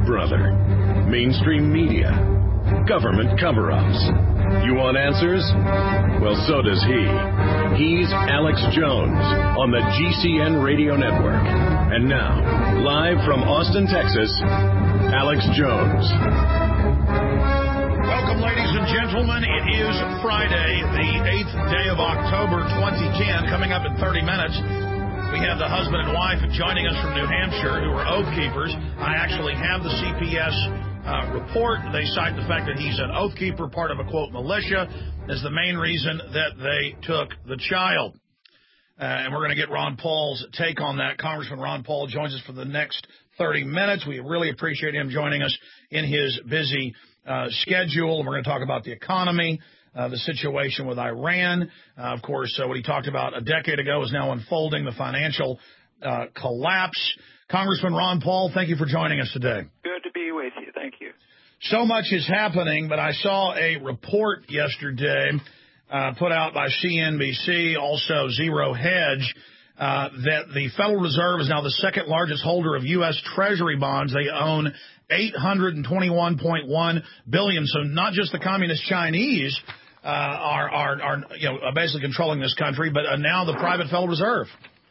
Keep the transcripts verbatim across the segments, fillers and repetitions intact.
brother. Mainstream media. Government cover-ups. You want answers? Well, so does he. He's Alex Jones on the G C N Radio Network. And now, live from Austin, Texas, Alex Jones. Welcome, ladies and gentlemen. It is Friday, the eighth day of October, twenty ten. Coming up in thirty minutes, we have the husband and wife joining us from New Hampshire who are oath keepers. I actually have the C P S uh, report. They cite the fact that he's an oath keeper, part of a, quote, militia, as the main reason that they took the child. Uh, and we're going to get Ron Paul's take on that. Congressman Ron Paul joins us for the next thirty minutes. We really appreciate him joining us in his busy uh, schedule. We're going to talk about the economy, uh, the situation with Iran. Uh, of course, uh, what he talked about a decade ago is now unfolding, the financial uh, collapse. Congressman Ron Paul, thank you for joining us today. Good to be with you. Thank you. So much is happening, but I saw a report yesterday uh, put out by C N B C, also Zero Hedge, uh, that the Federal Reserve is now the second largest holder of U S Treasury bonds. They own eight hundred twenty-one point one billion dollars. So not just the communist Chinese uh, are, are, are you know, basically controlling this country, but uh, now the private Federal Reserve.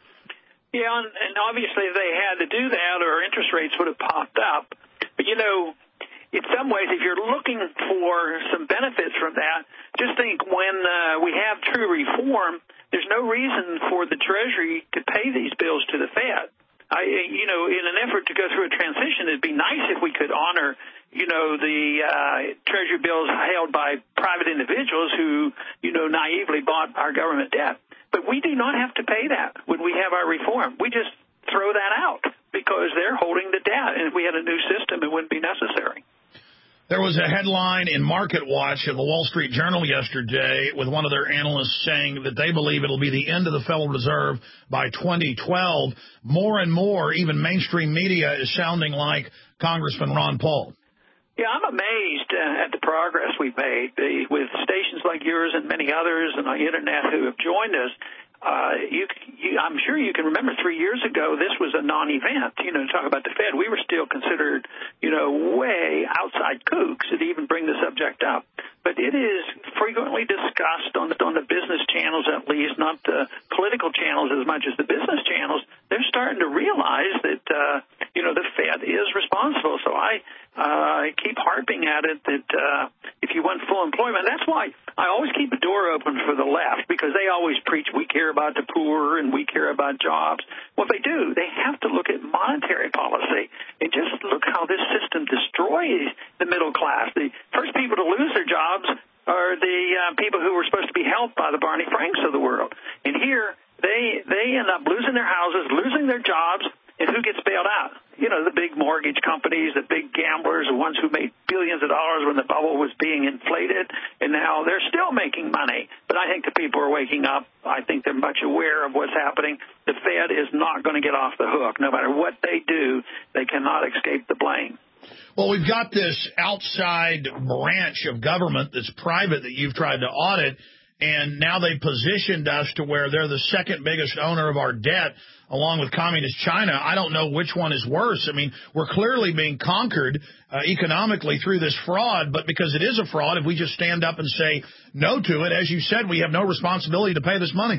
Yeah, and, and obviously if they had to do that, or interest rates would have popped up. But, you know, in some ways, if you're looking for some benefits from that, just think when uh, we have true reform, there's no reason for the Treasury to pay these bills to the Fed. I, you know, in an effort to go through a transition, it'd be nice if we could honor, you know, the uh, Treasury bills held by private individuals who, you know, naively bought our government debt. But we do not have to pay that when we have our reform. We just throw that out because they're holding the debt. And if we had a new system, it wouldn't be necessary. There was a headline in Market Watch of the Wall Street Journal yesterday with one of their analysts saying that they believe it'll be the end of the Federal Reserve by twenty twelve. More and more, even mainstream media is sounding like Congressman Ron Paul. Yeah, I'm amazed uh, at the progress we've made the, with stations like yours and many others and on the Internet who have joined us. Uh, you, you, I'm sure you can remember three years ago, this was a non-event. You know, talk about the Fed. We were still considered, you know, way outside kooks to even bring the subject up. But it is frequently discussed on the, on the business channels, at least, not the political channels as much as the business channels. They're starting to realize that, uh, you know, the Fed is responsible. So I uh, keep harping at it that uh, if you want full employment, that's why I always keep a door open for the left, because they always preach we care about the poor and we care about jobs. Well, if they do, they have to look at monetary policy and just look how this system destroys the middle class. The first people to lose their jobs are the uh, people who were supposed to be helped by the Barney Franks of the world. And here they they end up losing their houses, losing their jobs, and who gets bailed out? You know, the big mortgage companies, the big gamblers, the ones who made billions of dollars when the bubble was being inflated, and now they're still making money. But I think the people are waking up. I think they're much aware of what's happening. The Fed is not going to get off the hook. No matter what they do, they cannot escape the blame. Well, we've got this outside branch of government that's private that you've tried to audit, and now they've positioned us to where they're the second biggest owner of our debt, along with communist China. I don't know which one is worse. I mean, we're clearly being conquered uh, economically through this fraud, but because it is a fraud, if we just stand up and say no to it, as you said, we have no responsibility to pay this money.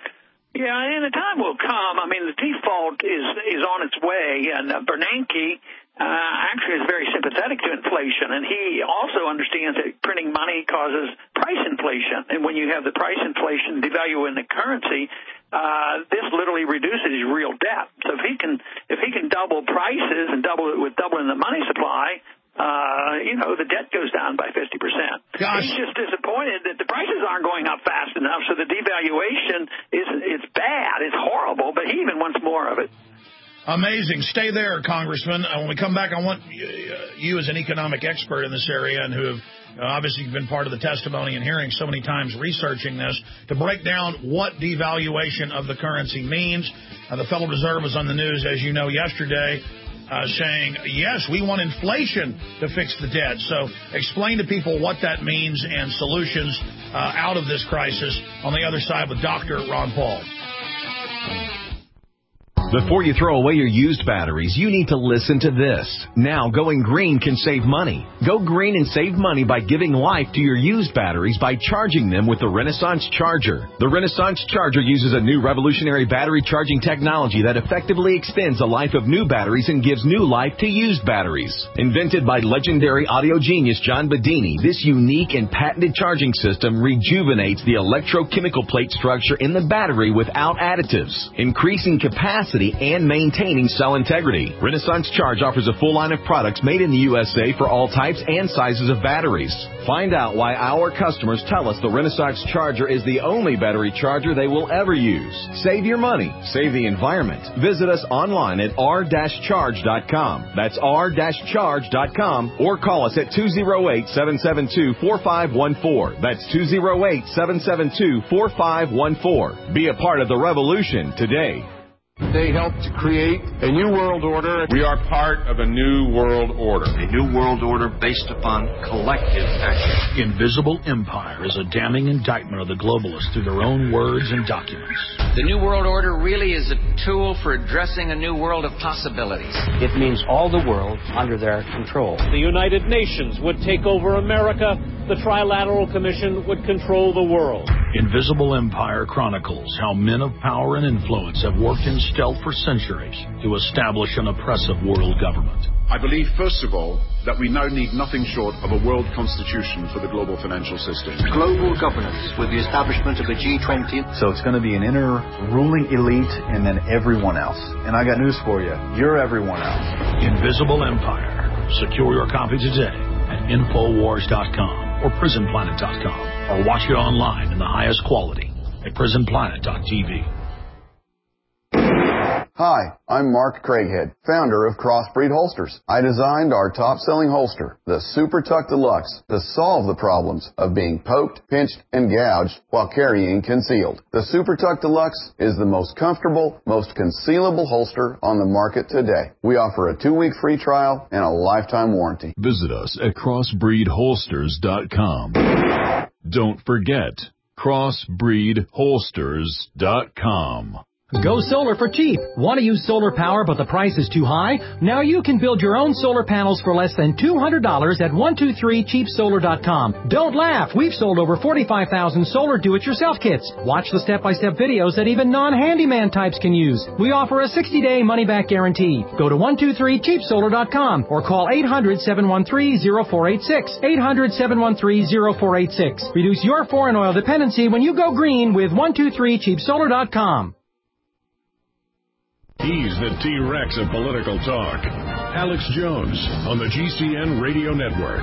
Yeah, and the time will come. I mean, the default is is on its way, and uh, Bernanke uh, actually is very sympathetic to inflation, and he also understands that printing money causes price inflation, and when you have the price inflation devaluing the currency, uh, this literally reduces his real debt. So if he can if he can double prices and double it with doubling the money supply, Uh, you know, the debt goes down by fifty percent. Gosh. He's just disappointed that the prices aren't going up fast enough, so the devaluation is it's bad, it's horrible, but he even wants more of it. Amazing. Stay there, Congressman. Uh, when we come back, I want you, uh, you as an economic expert in this area and who have uh, obviously been part of the testimony and hearing so many times researching this, to break down what devaluation of the currency means. Uh, the Federal Reserve was on the news, as you know, yesterday, Uh, saying, yes, we want inflation to fix the debt. So explain to people what that means and solutions uh, out of this crisis on the other side with Doctor Ron Paul. Before you throw away your used batteries, you need to listen to this. Now, going green can save money. Go green and save money by giving life to your used batteries by charging them with the Renaissance Charger. The Renaissance Charger uses a new revolutionary battery charging technology that effectively extends the life of new batteries and gives new life to used batteries. Invented by legendary audio genius John Bedini, this unique and patented charging system rejuvenates the electrochemical plate structure in the battery without additives, increasing capacity and maintaining cell integrity. Renaissance Charge offers a full line of products made in the U S A for all types and sizes of batteries. Find out why our customers tell us the Renaissance Charger is the only battery charger they will ever use. Save your money. Save the environment. Visit us online at r dash charge dot com. That's r dash charge dot com or call us at two oh eight, seven seven two, four five one four. That's two oh eight, seven seven two, four five one four. Be a part of the revolution today. They helped to create a new world order. We are part of a new world order. A new world order based upon collective action. Invisible Empire is a damning indictment of the globalists through their own words and documents. The new world order really is a tool for addressing a new world of possibilities. It means all the world under their control. The United Nations would take over America. The Trilateral Commission would control the world. Invisible Empire chronicles how men of power and influence have worked in stealth for centuries to establish an oppressive world government. I believe, first of all, that we now need nothing short of a world constitution for the global financial system. Global governance with the establishment of a G twenty. So it's going to be an inner ruling elite and then everyone else. And I got news for you. You're everyone else. Invisible Empire. Secure your copy today at infowars dot com or prison planet dot com, or watch it online in the highest quality at prison planet dot t v. Hi, I'm Mark Craighead, founder of Crossbreed Holsters. I designed our top-selling holster, the Super Tuck Deluxe, to solve the problems of being poked, pinched, and gouged while carrying concealed. The Super Tuck Deluxe is the most comfortable, most concealable holster on the market today. We offer a two-week free trial and a lifetime warranty. Visit us at crossbreed holsters dot com. Don't forget, crossbreed holsters dot com. Go solar for cheap. Want to use solar power but the price is too high? Now you can build your own solar panels for less than two hundred dollars at one two three cheap solar dot com. Don't laugh. We've sold over forty-five thousand solar do-it-yourself kits. Watch the step-by-step videos that even non-handyman types can use. We offer a sixty-day money-back guarantee. Go to one two three cheap solar dot com or call eight hundred, seven one three, zero four eight six. eight hundred, seven one three, zero four eight six. Reduce your foreign oil dependency when you go green with one two three cheap solar dot com. He's the T-Rex of political talk. Alex Jones on the G C N Radio Network.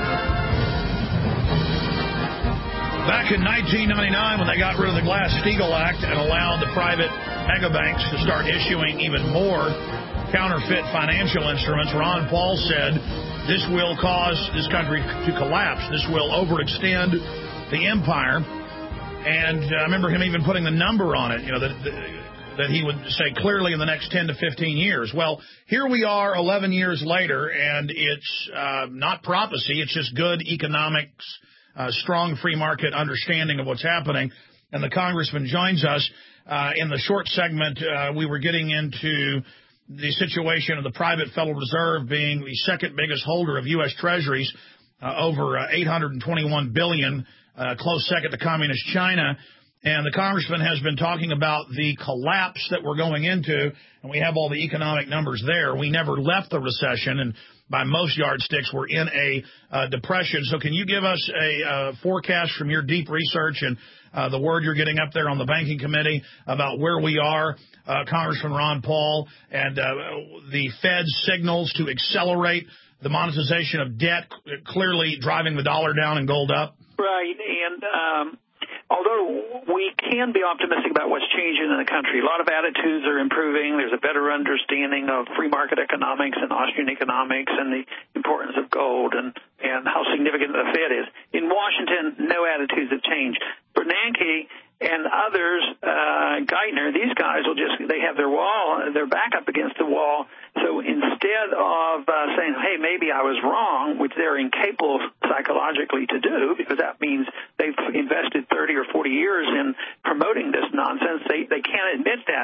Back in nineteen ninety-nine, when they got rid of the Glass-Steagall Act and allowed the private megabanks to start issuing even more counterfeit financial instruments, Ron Paul said this will cause this country to collapse. This will overextend the empire. And I remember him even putting the number on it, you know, that... that he would say clearly in the next ten to fifteen years. Well, here we are eleven years later, and it's uh, not prophecy. It's just good economics, uh, strong free market understanding of what's happening. And the congressman joins us. Uh, in the short segment, uh, we were getting into the situation of the private Federal Reserve being the second biggest holder of U S Treasuries, uh, over uh, eight hundred twenty-one billion dollars, uh, close second to communist China. And the congressman has been talking about the collapse that we're going into, and we have all the economic numbers there. We never left the recession, and by most yardsticks, we're in a uh, depression. So can you give us a uh, forecast from your deep research and uh, the word you're getting up there on the banking committee about where we are, uh, Congressman Ron Paul, and uh, the Fed's signals to accelerate the monetization of debt, clearly driving the dollar down and gold up? Right, and... Um Although we can be optimistic about what's changing in the country, a lot of attitudes are improving. There's a better understanding of free market economics and Austrian economics and the importance of gold and, and how significant the Fed is. In Washington, no attitudes have changed. Bernanke and others, uh, Geithner, these guys will just, they have their wall, their back up against the wall. So instead of uh, saying, hey, maybe I was wrong, which they're incapable psychologically to do, because that means they've invested thirty or forty years in promoting this nonsense, they, they can't admit that.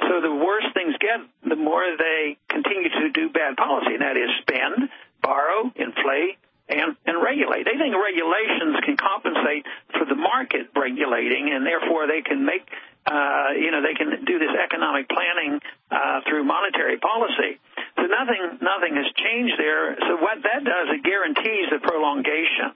So the worse things get, the more they continue to do bad policy, and that is spend, borrow, inflate, and, and regulate. They think regulations can compensate for the market regulating, and therefore they can make, uh, you know, they can do this economic planning uh, through monetary policy. So nothing, nothing has changed there. So what that does, it guarantees the prolongation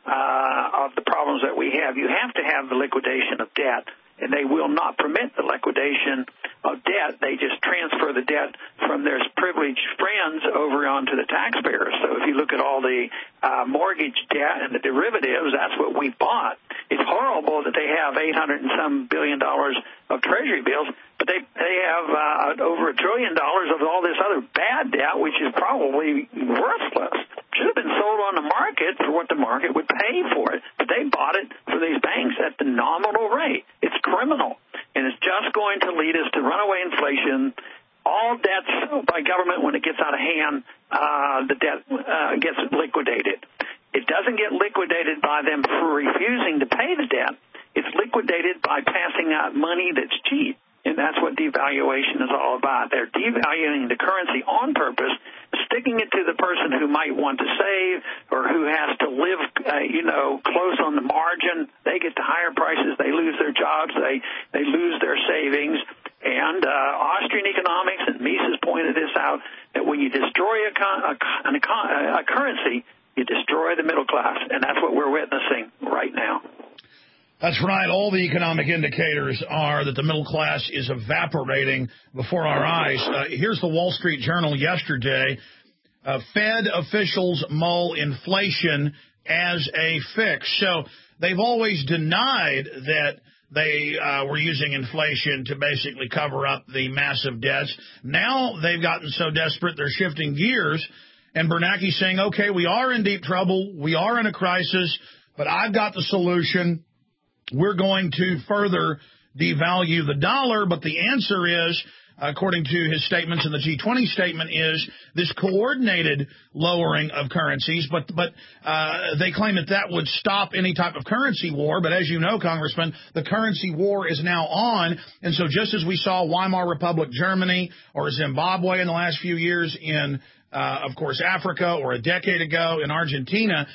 uh, of the problems that we have. You have to have the liquidation of debt, and they will not permit the liquidation of debt. They just transfer the debt from their privileged friends over onto the taxpayers. So if you look at all the uh, mortgage debt and the derivatives, that's what we bought. It's horrible that they have eight hundred and some billion dollars of Treasury bills, but they they have uh, over a trillion dollars of all this other bad debt, which is probably worthless. Should have been sold on the market for what the market would pay for it, but they bought it for these banks at the nominal rate. It's criminal, and it's just going to lead us to runaway inflation. All debts by government, when it gets out of hand, uh, the debt uh, gets liquidated. It doesn't get liquidated by them for refusing to pay the debt. It's liquidated by passing out money that's cheap, and that's what devaluation is all about. They're devaluing the currency on purpose, sticking it to the person who might want to save or who has to live, uh, you know, close on the margin. They get to higher prices. They lose their jobs. They they lose their savings. And uh, Austrian economics, and Mises pointed this out, that when you destroy a, con- a, an econ- a currency, you destroy the middle class, and that's what we're witnessing right now. That's right. All the economic indicators are that the middle class is evaporating before our eyes. Uh, here's the Wall Street Journal yesterday. Uh, Fed officials mull inflation as a fix. So they've always denied that they uh, were using inflation to basically cover up the massive debts. Now they've gotten so desperate they're shifting gears. And Bernanke's saying, okay, we are in deep trouble. We are in a crisis, but I've got the solution. We're going to further devalue the dollar, but the answer is, according to his statements in the G twenty statement, is this coordinated lowering of currencies. But but uh, they claim that that would stop any type of currency war. But as you know, Congressman, the currency war is now on. And so just as we saw Weimar Republic Germany or Zimbabwe in the last few years in, uh, of course, Africa, or a decade ago in Argentina,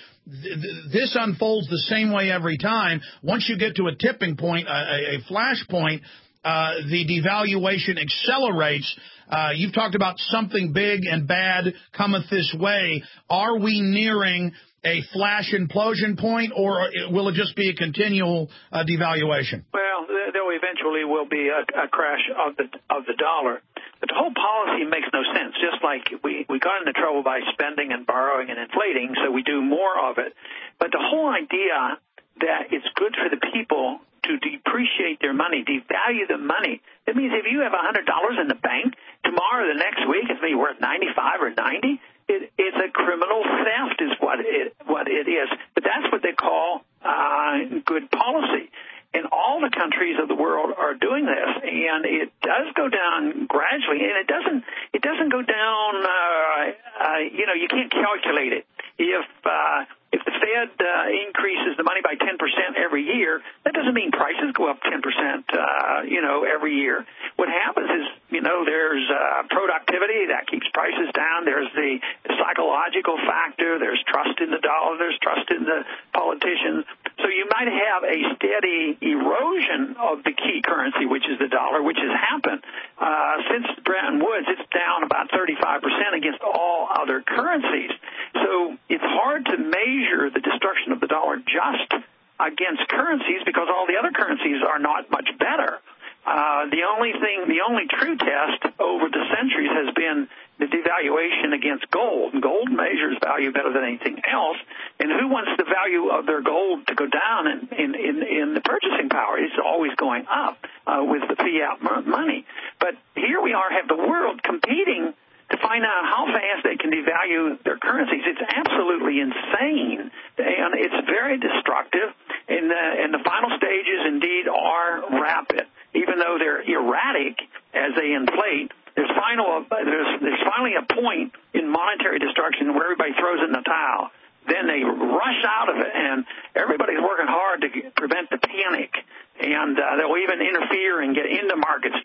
this unfolds the same way every time. Once you get to a tipping point, a, a flash point, uh, the devaluation accelerates. Uh, you've talked about something big and bad cometh this way. Are we nearing a flash implosion point, or will it just be a continual uh, devaluation? Well, there eventually will be a, a crash of the of the dollar. But the whole policy makes no sense. Just like we, we got into trouble by spending and borrowing and inflating, so we do more of it. But the whole idea that it's good for the people to depreciate their money, devalue the money, it means if you have one hundred dollars in the bank, tomorrow or the next week it's maybe worth ninety-five or ninety. It, it's a criminal theft is what it, what it is. But that's what they call uh, good policy. And all the countries of the world are doing this, and it does go down gradually, and it doesn't it doesn't go down, uh, uh, you know, you can't calculate it. If uh, if the Fed uh, increases the money by ten percent every year, that doesn't mean prices go up ten percent, uh, you know, every year. What happens is, you know, there's uh, productivity that keeps prices down. There's the psychological factor. There's trust in the dollar. There's trust in the politicians. So you might have a steady erosion of the key currency, which is the dollar, which has happened. Uh, since Bretton Woods, it's down about thirty-five percent against all other currencies. So it's hard to measure the destruction of the dollar just against currencies because all the other currencies are not much better. Uh, the only thing, the only true test over the centuries has been the devaluation against gold. Gold measures value better than anything else. And who wants the value of their gold to go down in, in, in, in the purchasing power? It's always going up uh, with the fiat money. But here we are, have the world competing to find out how fast they can devalue their currencies. It's absolutely insane, and it's very destructive. And the, and the final stages, indeed, are rapid. Even though they're erratic as they inflate, there's, final, there's, there's finally a point in monetary destruction where everybody throws in the towel. Then they rush out of it, and everybody's working hard to prevent the panic. And uh, they'll even interfere and get into markets to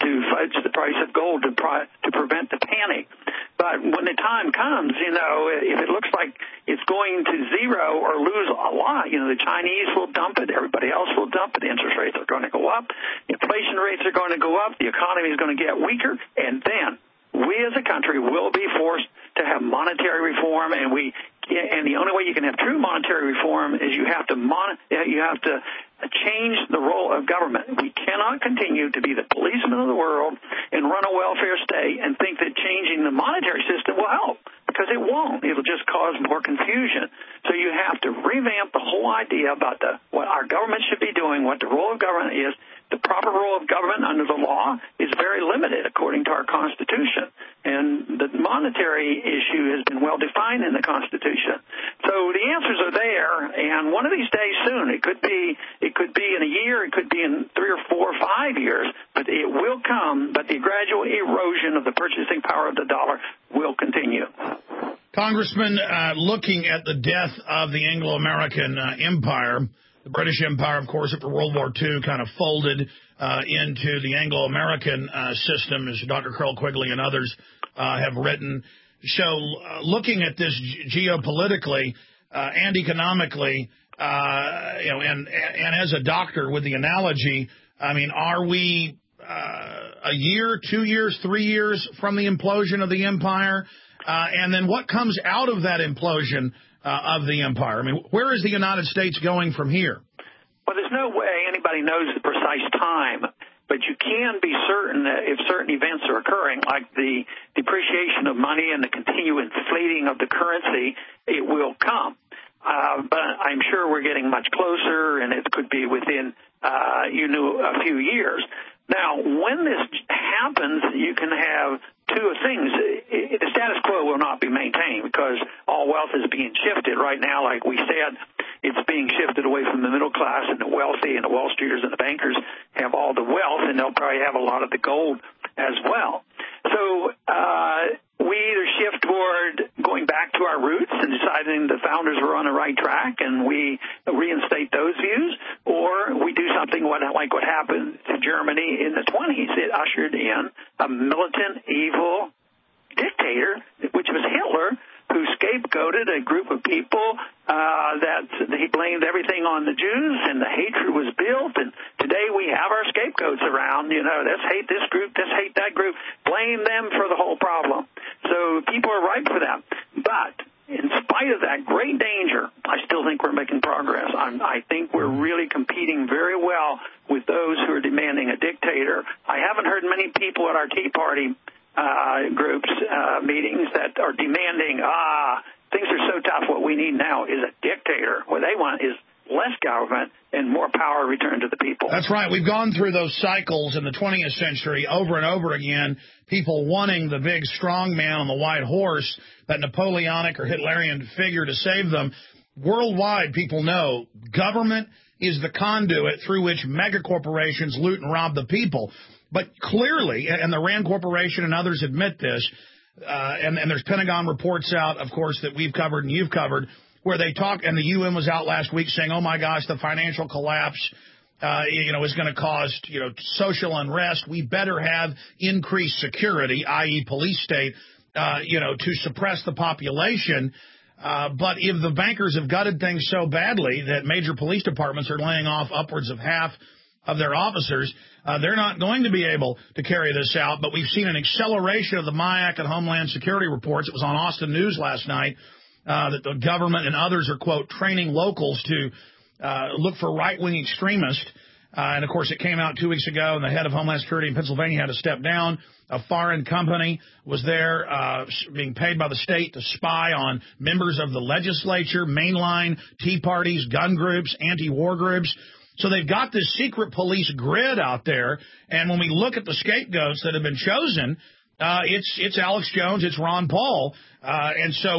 to fudge the price of gold to, pri- to prevent the panic. But when the time comes, you know, if it looks like it's going to zero or lose a lot, you know, the Chinese will dump it, everybody else will dump it, interest rates are going to go up, inflation rates are going to go up, the economy is going to get weaker, and then we as a country will be forced to have monetary reform, and we and the only way you can have true monetary reform is you have to mon- you have to change the role of government. We cannot continue to be the policeman of the world and run a welfare state and think that changing the monetary system will help, because it won't. It'll just cause more confusion. So you have to revamp the whole idea about the what our government should be doing, what the role of government is. The proper role of government under the law is very limited according to our Constitution, and the monetary issue has been well defined in the Constitution. So the answers are there, and one of these days soon, it could be it could be in a year, it could be in three or four or five years, but it will come, but the gradual erosion of the purchasing power of the dollar will continue. Congressman, uh, looking at the death of the Anglo-American uh, Empire, the British Empire, of course, after World War Two kind of folded uh, into the Anglo-American uh, system, as Doctor Carroll Quigley and others uh, have written. So uh, looking at this geopolitically uh, and economically, uh, you know, and, and as a doctor with the analogy, I mean, are we uh, a year, two years, three years from the implosion of the empire? Uh, and then what comes out of that implosion Uh, of the empire? I mean, where is the United States going from here? Well, there's no way anybody knows the precise time, but you can be certain that if certain events are occurring, like the depreciation of money and the continued inflating of the currency, it will come. Uh, but I'm sure we're getting much closer, and it could be within, uh, you know, a few years. Now, when this happens, you can have two things. The status quo will not be maintained because all wealth is being shifted right now. Like we said, it's being shifted away from the middle class, and the wealthy and the Wall Streeters and the bankers have all the wealth, and they'll probably have a lot of the gold as well. So uh, we either shift toward going back to our roots and deciding the founders were on the right track and we reinstate those views, or we do something what, like what happened to Germany in the twenties. It ushered in a militant, evil dictator, which was Hitler, who scapegoated a group of people uh, that he blamed everything on the Jews, and the hatred was built. And today we have our scapegoats around. You know, let's hate this group, let's hate that group, blame them for the whole problem. So people are ripe for that. But in spite of that great danger, I still think we're making progress. I'm, I think we're really competing very well with those who are demanding a dictator. I haven't heard many people at our Tea Party Uh, groups, uh, meetings that are demanding, ah, things are so tough, what we need now is a dictator. What they want is less government and more power returned to the people. That's right. We've gone through those cycles in the twentieth century over and over again, people wanting the big strong man on the white horse, that Napoleonic or Hitlerian figure to save them. Worldwide, people know government is the conduit through which megacorporations loot and rob the people. But clearly, and the Rand Corporation and others admit this, uh, and, and there's Pentagon reports out, of course, that we've covered and you've covered, where they talk, and the U N was out last week saying, oh, my gosh, the financial collapse, uh, you know, is going to cause, you know, social unrest. We better have increased security, that is police state, uh, you know, to suppress the population. Uh, but if the bankers have gutted things so badly that major police departments are laying off upwards of half of their officers, uh, they're not going to be able to carry this out. But we've seen an acceleration of the MIAC and Homeland Security reports. It was on Austin News last night uh, that the government and others are, quote, training locals to uh, look for right-wing extremists. Uh, and, of course, it came out two weeks ago, and the head of Homeland Security in Pennsylvania had to step down. A foreign company was there uh, being paid by the state to spy on members of the legislature, mainline Tea Parties, gun groups, anti-war groups. So they've got this secret police grid out there, and when we look at the scapegoats that have been chosen, uh, it's it's Alex Jones, it's Ron Paul, uh, and so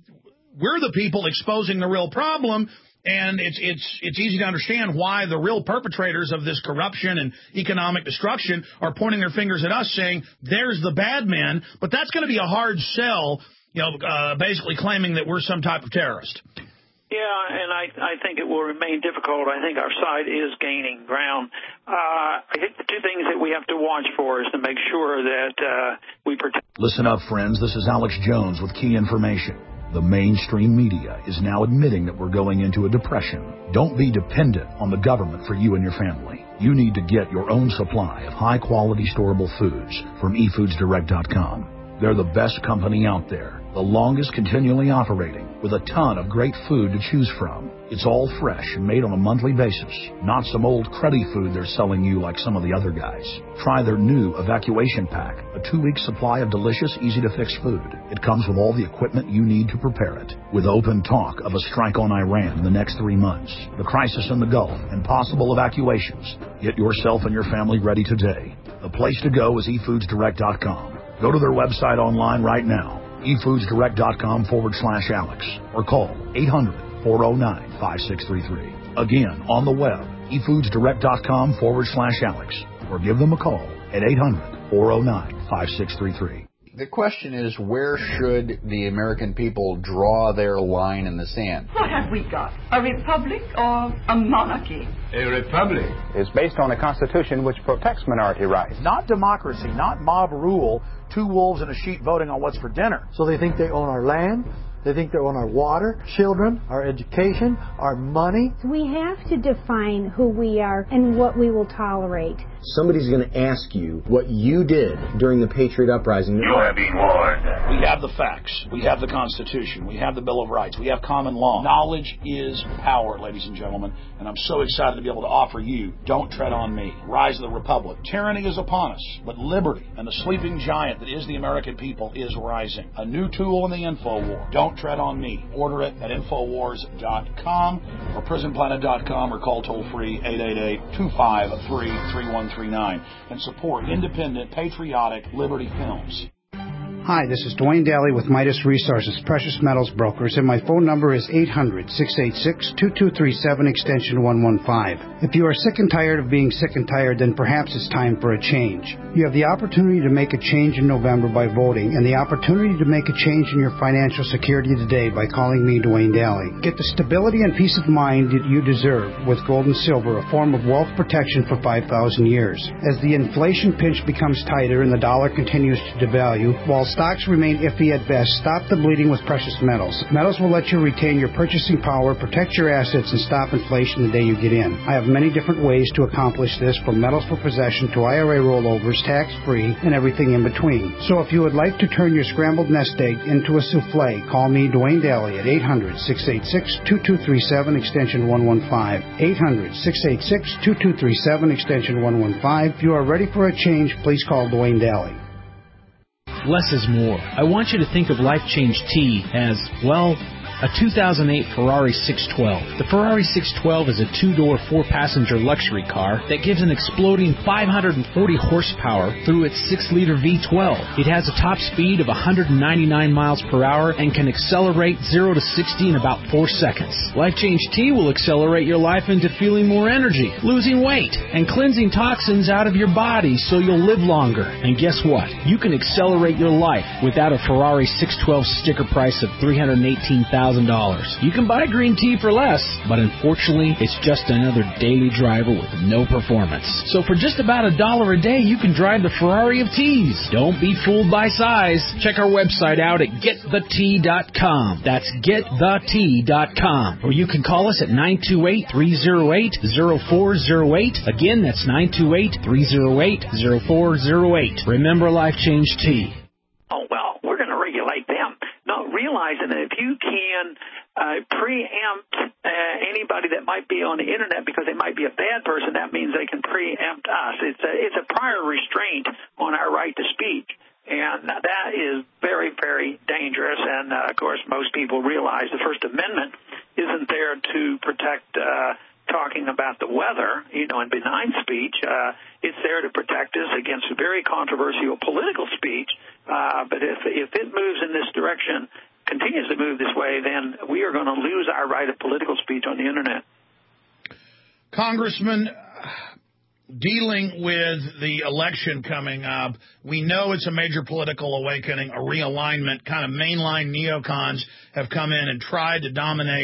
we're the people exposing the real problem, and it's it's it's easy to understand why the real perpetrators of this corruption and economic destruction are pointing their fingers at us, saying there's the bad men, but that's going to be a hard sell, you know, uh, basically claiming that we're some type of terrorist. Yeah, and I, I think it will remain difficult. I think our side is gaining ground. Uh, I think the two things that we have to watch for is to make sure that uh, we protect. Listen up, friends. This is Alex Jones with key information. The mainstream media is now admitting that we're going into a depression. Don't be dependent on the government for you and your family. You need to get your own supply of high-quality storable foods from e foods direct dot com. They're the best company out there, the longest continually operating, with a ton of great food to choose from. It's all fresh and made on a monthly basis, not some old cruddy food they're selling you like some of the other guys. Try their new Evacuation Pack, a two-week supply of delicious, easy-to-fix food. It comes with all the equipment you need to prepare it. With open talk of a strike on Iran in the next three months, the crisis in the Gulf, and possible evacuations, get yourself and your family ready today. The place to go is e foods direct dot com. Go to their website online right now, e foods direct dot com forward slash Alex, or call eight hundred, four oh nine, five six three three. Again, on the web, e foods direct dot com forward slash Alex, or give them a call at eight hundred, four oh nine, five six three three. The question is, where should the American people draw their line in the sand? What have we got? A republic or a monarchy? A republic is based on a constitution which protects minority rights. Not democracy, not mob rule, two wolves in a sheep voting on what's for dinner. So they think they own our land, they think they own our water, children, our education, our money. We have to define who we are and what we will tolerate. Somebody's going to ask you what you did during the Patriot Uprising. You are being warned. We have the facts. We have the Constitution. We have the Bill of Rights. We have common law. Knowledge is power, ladies and gentlemen, and I'm so excited to be able to offer you Don't Tread on Me, Rise of the Republic. Tyranny is upon us, but liberty and the sleeping giant that is the American people is rising. A new tool in the info war. Don't Tread on Me. Order it at infowars dot com or prison planet dot com or call toll-free eight eight eight, two five three, three one three nine and support independent, patriotic Liberty Films. Hi, this is Dwayne Daly with Midas Resources, Precious Metals Brokers, and my phone number is eight hundred, six eight six, two two three seven, extension one one five. If you are sick and tired of being sick and tired, then perhaps it's time for a change. You have the opportunity to make a change in November by voting, and the opportunity to make a change in your financial security today by calling me, Dwayne Daly. Get the stability and peace of mind that you deserve with gold and silver, a form of wealth protection for five thousand years. As the inflation pinch becomes tighter and the dollar continues to devalue, while stocks remain iffy at best, stop the bleeding with precious metals. Metals will let you retain your purchasing power, protect your assets, and stop inflation the day you get in. I have many different ways to accomplish this, from metals for possession to I R A rollovers, tax-free, and everything in between. So if you would like to turn your scrambled nest egg into a souffle, call me, Dwayne Daly, at eight hundred, six eight six, two two three seven, extension one one five. eight hundred, six eight six, two two three seven, extension one one five. If you are ready for a change, please call Dwayne Daly. Less is more. I want you to think of Life Change T as, well, a two thousand eight Ferrari six twelve. The Ferrari six twelve is a two-door, four-passenger luxury car that gives an exploding five hundred forty horsepower through its six-liter V twelve. It has a top speed of one hundred ninety-nine miles per hour and can accelerate zero to sixty in about four seconds. Life Change T will accelerate your life into feeling more energy, losing weight, and cleansing toxins out of your body so you'll live longer. And guess what? You can accelerate your life without a Ferrari six twelve sticker price of three hundred eighteen thousand dollars. You can buy green tea for less, but unfortunately, it's just another daily driver with no performance. So for just about a dollar a day, you can drive the Ferrari of teas. Don't be fooled by size. Check our website out at get the tea dot com. That's get the tea dot com. Or you can call us at nine two eight, three oh eight, oh four oh eight. Again, that's nine two eight, three oh eight, oh four oh eight. Remember Life Change Tea. Oh, well, we're going to regulate them. Not realizing that if you can uh, preempt uh, anybody that might be on the Internet because they might be a bad person, that means they can preempt us. It's a, it's a prior restraint on our right to speak. And that is very, very dangerous. And, uh, of course, most people realize the First Amendment isn't there to protect uh, talking about the weather, you know, and benign speech. Uh, it's there to protect us against very controversial political speech. Uh, but if if it moves in this direction, continues to move this way, then we are going to lose our right of political speech on the Internet. Congressman, dealing with the election coming up, we know it's a major political awakening, a realignment. Kind of mainline neocons have come in and tried to dominate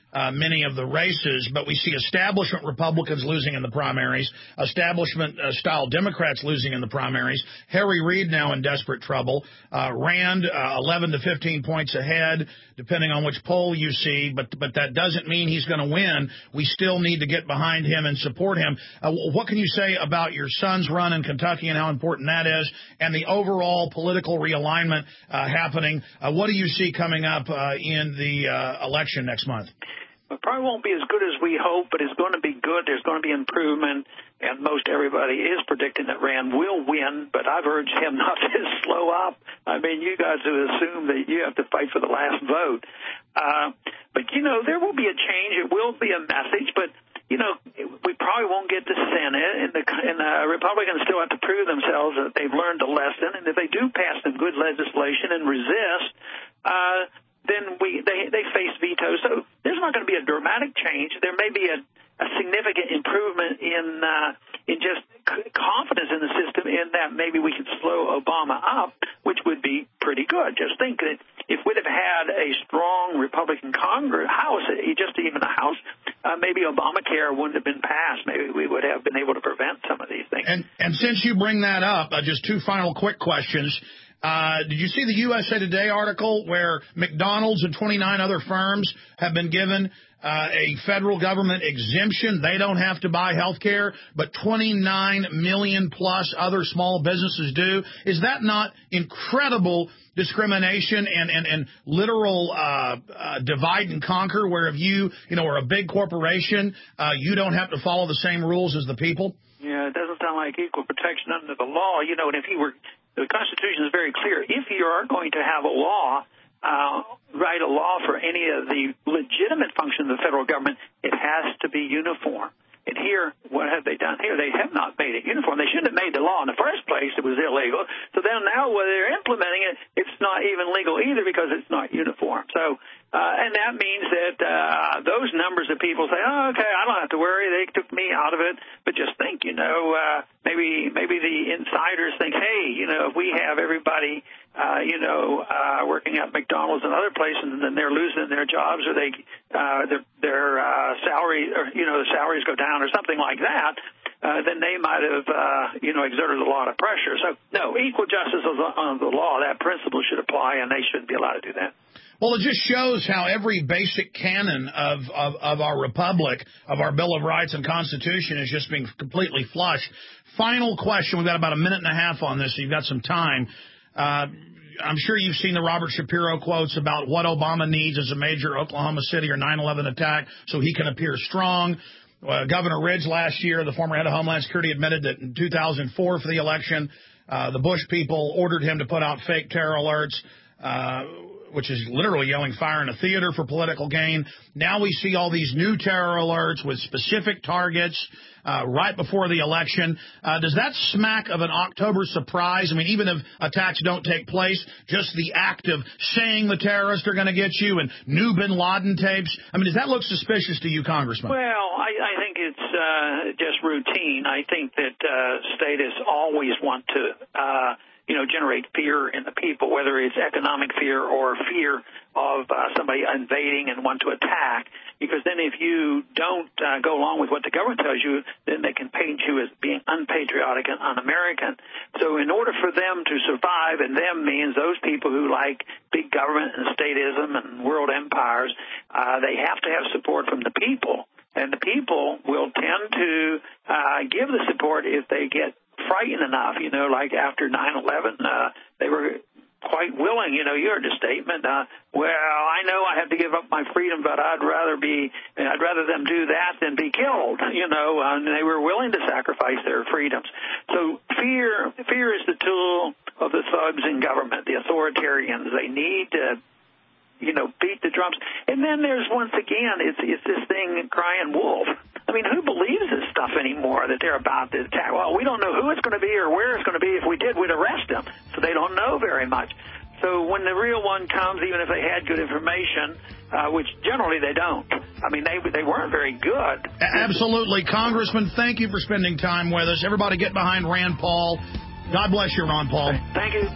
uh, many of the races, but we see establishment Republicans losing in the primaries, establishment-style uh, Democrats losing in the primaries, Harry Reid now in desperate trouble, uh, Rand uh, eleven to fifteen points ahead, depending on which poll you see, but but that doesn't mean he's going to win. We still need to get behind him and support him. Uh, what can you say about your son's run in Kentucky and how important that is, and the overall political realignment uh, happening? Uh, what do you see coming up uh, in the uh, election next month? It probably won't be as good as we hope, but it's going to be good. There's going to be improvement, and most everybody is predicting that Rand will win, but I've urged him not to slow up. I mean, you guys have assumed that you have to fight for the last vote. Uh, but, you know, there will be a change. It will be a message, but, you know, we probably won't get the Senate, and the, and the Republicans still have to prove themselves that they've learned a lesson, and if they do pass some good legislation and resist, uh, then we they, they face veto. So there's not going to be a dramatic change. There may be a, a significant improvement in uh, in just confidence in the system, in that maybe we could slow Obama up, which would be pretty good. Just think that if we'd have had a strong Republican Congress, House, just even a House, uh, maybe Obamacare wouldn't have been passed. Maybe we would have been able to prevent some of these things. And, and since you bring that up, uh, just two final quick questions. Uh, did you see the U S A Today article where McDonald's and twenty-nine other firms have been given uh, a federal government exemption? They don't have to buy health care, but twenty-nine million plus other small businesses do. Is that not incredible discrimination and, and, and literal uh, uh, divide and conquer, where if you, you know, are a big corporation, uh, you don't have to follow the same rules as the people? Yeah, it doesn't sound like equal protection under the law. You know, and if you were... The Constitution is very clear. If you are going to have a law, uh, write a law for any of the legitimate functions of the federal government, it has to be uniform. And here, what have they done here? They have not made it uniform. They shouldn't have made the law in the first place. It was illegal. So then now when they're implementing it, it's not even legal either because it's not uniform. So, uh, and that means that uh, those numbers of people say, oh, okay, I don't have to worry. They took me out of it. But just think, you know, uh, maybe maybe the insiders think, hey, you know, if we have everybody, uh, you know, uh, working at McDonald's and other places, and then they're losing their jobs, or they uh, their their uh, salary, or you know, the salaries go down, or something like that. Uh, then they might have, uh, you know, exerted a lot of pressure. So, no, equal justice on the law, that principle should apply, and they shouldn't be allowed to do that. Well, it just shows how every basic canon of, of, of our republic, of our Bill of Rights and Constitution, is just being completely flushed. Final question. We've got about a minute and a half on this, so you've got some time. Uh, I'm sure you've seen the Robert Shapiro quotes about what Obama needs is a major Oklahoma City or nine eleven attack so he can appear strong. Uh, Governor Ridge last year, the former head of Homeland Security, admitted that in two thousand four for the election, uh, the Bush people ordered him to put out fake terror alerts, uh, which is literally yelling fire in a theater for political gain. Now we see all these new terror alerts with specific targets uh, right before the election. Uh, does that smack of an October surprise? I mean, even if attacks don't take place, just the act of saying the terrorists are going to get you and new Bin Laden tapes. I mean, does that look suspicious to you, Congressman? Well, I, I think it's uh, just routine. I think that uh, statists always want to uh, you know, generate fear in the people, whether it's economic fear or fear of uh, somebody invading and want to attack. Because then if you don't uh, go along with what the government tells you, then they can paint you as being unpatriotic and un-American. So in order for them to survive, and them means those people who like big government and statism and world empires, uh, they have to have support from the people. And the people will tend to uh, give the support if they get frightened enough, you know, like after nine eleven, uh, they were quite willing, you know, you heard the statement, uh, well, I know I have to give up my freedom, but I'd rather be, I'd rather them do that than be killed, you know, and they were willing to sacrifice their freedoms. So fear, fear is the tool of the thugs in government, the authoritarians. They need to, you know, beat the drums. And then there's, once again, it's, it's this thing crying wolf. I mean, who believes this stuff anymore, that they're about to attack? Well, we don't know who it's going to be or where it's going to be. If we did, we'd arrest them. So they don't know very much. So when the real one comes, even if they had good information, uh, which generally they don't. I mean, they they weren't very good. Absolutely. Congressman, thank you for spending time with us. Everybody get behind Rand Paul. God bless you, Ron Paul. Thank you.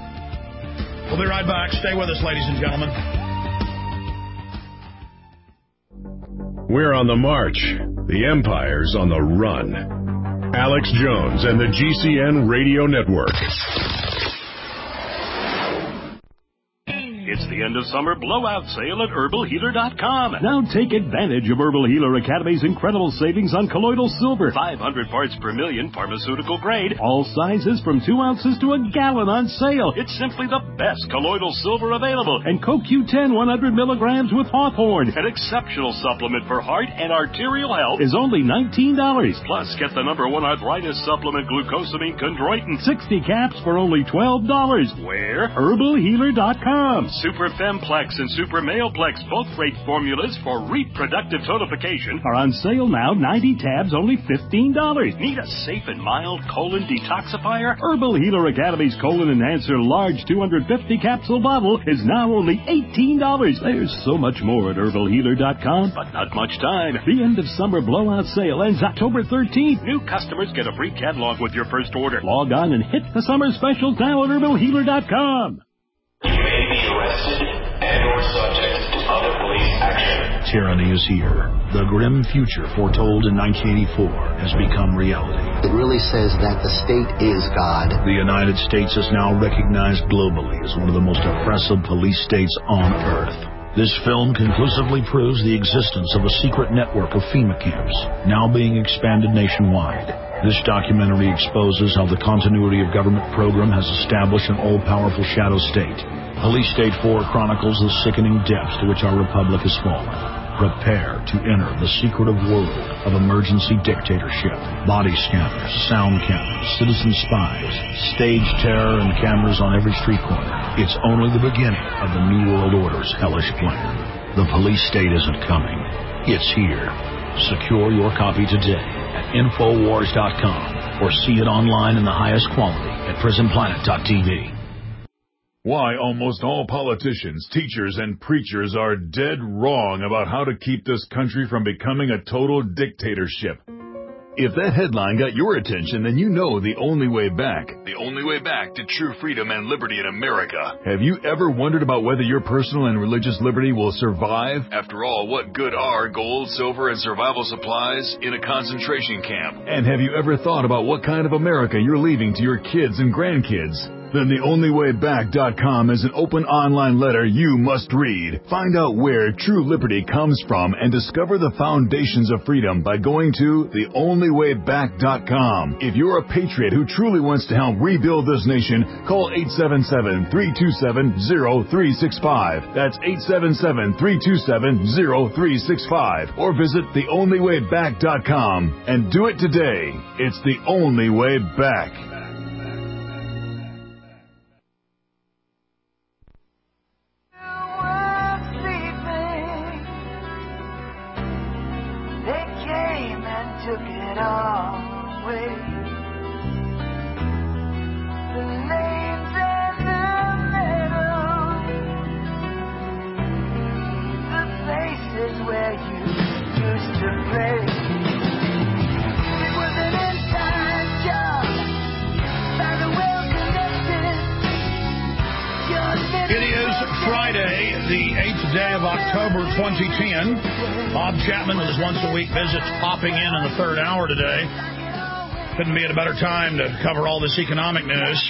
We'll be right back. Stay with us, ladies and gentlemen. We're on the march. The empire's on the run. Alex Jones and the G C N Radio Network. It's the end of summer blowout sale at herbal healer dot com. Now take advantage of Herbal Healer Academy's incredible savings on colloidal silver. five hundred parts per million, pharmaceutical grade. All sizes from two ounces to a gallon on sale. It's simply the best colloidal silver available. And Co Q ten one hundred milligrams with Hawthorne. An exceptional supplement for heart and arterial health is only nineteen dollars. Plus, get the number one arthritis supplement, glucosamine chondroitin. sixty caps for only twelve dollars. Where? herbal healer dot com. Super Femplex and Super Maleplex, both great formulas for reproductive tonification, are on sale now. ninety tabs, only fifteen dollars. Need a safe and mild colon detoxifier? Herbal Healer Academy's Colon Enhancer large two hundred fifty capsule bottle is now only eighteen dollars. There's so much more at herbal healer dot com, but not much time. The end of summer blowout sale ends October thirteenth. New customers get a free catalog with your first order. Log on and hit the summer specials now at herbal healer dot com. You may be arrested and or subject to other police action. Tyranny is here. The grim future foretold in nineteen eighty-four has become reality. It really says that the state is God. The United States is now recognized globally as one of the most oppressive police states on earth. This film conclusively proves the existence of a secret network of FEMA camps, now being expanded nationwide. This documentary exposes how the continuity of government program has established an all-powerful shadow state. Police State four chronicles the sickening depths to which our republic has fallen. Prepare to enter the secretive world of emergency dictatorship. Body scanners, sound cameras, citizen spies, stage terror, and cameras on every street corner. It's only the beginning of the New World Order's hellish plan. The police state isn't coming. It's here. Secure your copy today at infowars dot com or see it online in the highest quality at prison planet dot t v. Why almost all politicians, teachers, and preachers are dead wrong about how to keep this country from becoming a total dictatorship. If that headline got your attention, then you know the only way back. The only way back to true freedom and liberty in America. Have you ever wondered about whether your personal and religious liberty will survive? After all, what good are gold, silver, and survival supplies in a concentration camp? And have you ever thought about what kind of America you're leaving to your kids and grandkids? Then the only way back dot com is an open online letter you must read. Find out where true liberty comes from and discover the foundations of freedom by going to the only way back dot com. If you're a patriot who truly wants to help rebuild this nation, call eight seven seven, three two seven, zero three six five. That's eight seven seven, three two seven, zero three six five. Or visit the only way back dot com and do it today. It's the only way back. twenty ten. Bob Chapman with his once-a-week visits popping in in the third hour today. Couldn't be at a better time to cover all this economic news.